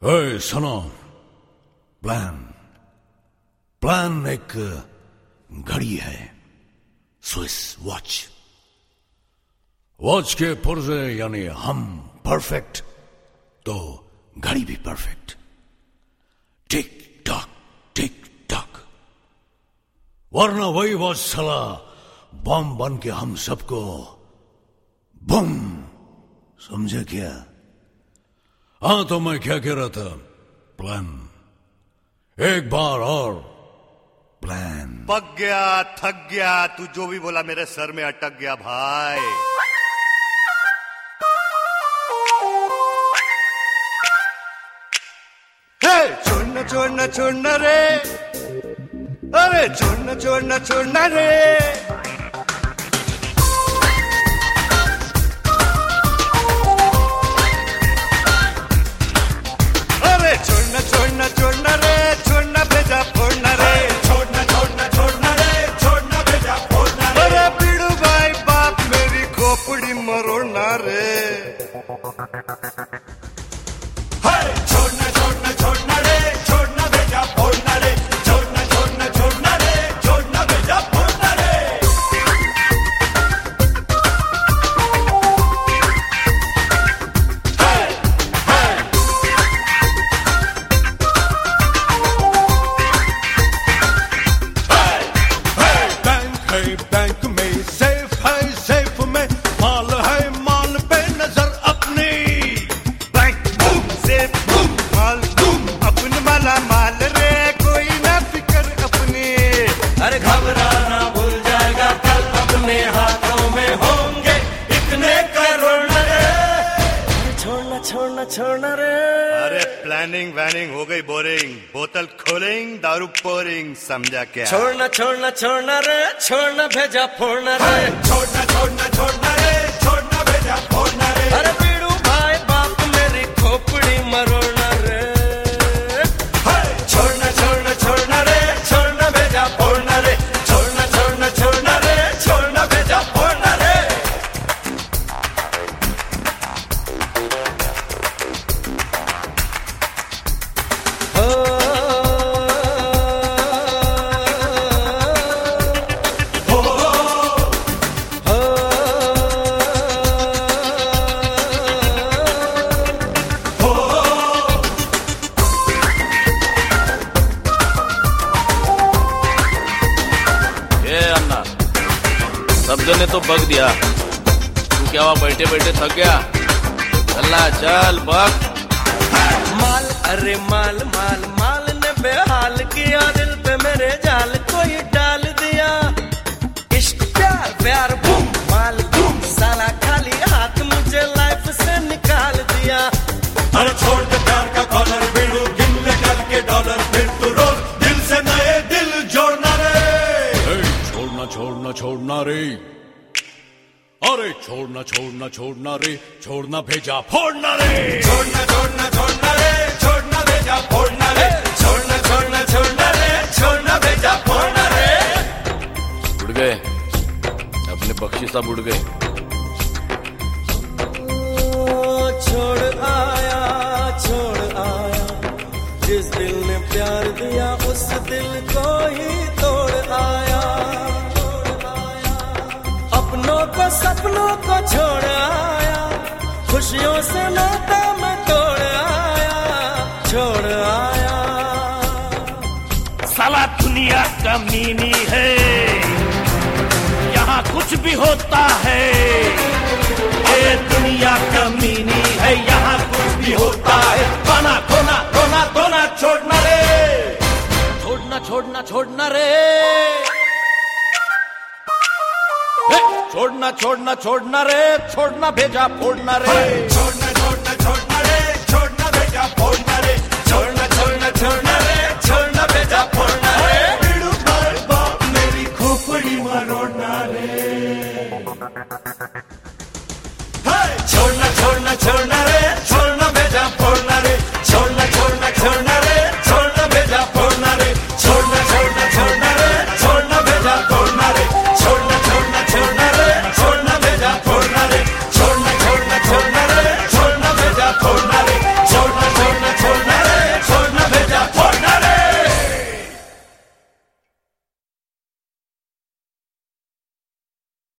सुनो, plan plan एक घड़ी है, स्विस वॉच। वॉच के पुर्जे यानी हम परफेक्ट तो घड़ी भी परफेक्ट। टिक टॉक, वरना वही वॉच साला बम बन के हम सबको बम, समझे क्या? हाँ, तो मैं क्या कह रहा था, प्लान, एक बार और प्लान। पक गया, थक गया, तू जो भी बोला मेरे सर में अटक गया भाई। छोड़ना रे, अरे छोड़ना रे। अरे छोड़ना रे, छोड़ना भेजा फोड़ना रे। छोड़ना रे, छोड़ना भेजा फोड़ना रे। अरे पीड़ू भाई बाप मेरी खोपड़ी मरोड़ना रे। छोड़ना रे, छोड़ना भेजा फोड़ना रे। छोड़ना रे, छोड़ना भेजा फोड़ना रे। बैंक में सेफ है, सेफ में माल है, माल पे नजर अपनी। बैंक सेफ माल अपन माला माल रे, कोई ना फिक्र अपनी। अरे घबराना भूल जाएगा कल, अपने हाथों में होंगे इतने करोड़ रे। छोड़ना रे। अरे प्लानिंग वैनिंग हो गई बोरिंग, बोतल खोलेंगे दारू पोरिंग, समझा क्या? छोड़ना रे, छोड़ना भेजा फोड़ना रे। छोड़ना रे, छोड़ना भेजा फोड़ना रे। अरे पीड़ू भाई बाप मेरी खोपड़ी मरोड़ना रे। छोड़ना रे, छोड़ना भेजा फोड़ना रे। छोड़ना रे, छोड़ना भेजा फोड़ना रे। शब्द ने तो बग दिया, तू क्या हुआ बैठे बैठे थक गया? अल्लाह चल बग। माल अरे माल ने बेहाल किया, दिल पे मेरे जाल कोई डाल दिया। इश्क प्यार बूम, माल बूम, साला खाली हाथ मुझे लाइफ से निकाल दिया। अरे छोड़ दे प्यार का कॉलर, बिड़ू गिन ले करके डॉलर, फिर तू रोज दिल से नए दिल जोड़ना रे। छोड़ना रे, अरे छोड़ना रे, छोड़ना भेजा फोड़ना रे। छोड़ना रे, छोड़ना भेजा फोड़ना रे। छोड़ना रे, छोड़ना भेजा फोड़ना रे। उड़ गए अपने बख्शी सब उड़ गए। छोड़ आया जिस दिल ने प्यार दिया, उस दिल को ही तोड़ आया। सपनों को छोड़ आया, खुशियों से नाता मैं तोड़ आया। साला दुनिया का मीनी है, यहाँ कुछ भी होता है। ये दुनिया का मीनी है, यहाँ कुछ भी होता है। पाना खोना रोना धोना छोड़ना रे। छोड़ना रे। छोड़ना रे, छोड़ना भेजा फोड़ना रे।